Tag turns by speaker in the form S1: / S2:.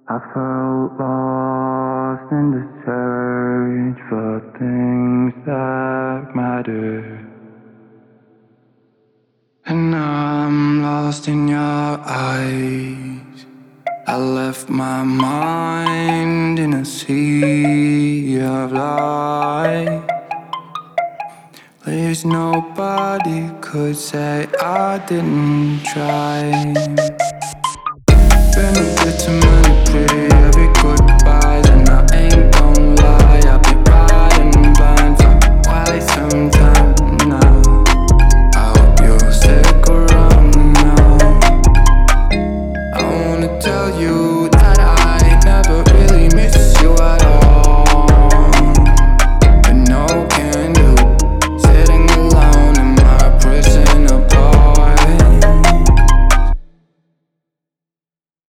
S1: I felt lost in the search for things that matter. And now I'm lost in your eyes. I left my mind in a sea of light. At least nobody could say I didn't try. Been a bit too many pretty goodbyes, and I ain't gon' lie, I've been riding blind for quite some time now. I hope you'll stick around now. I wanna tell you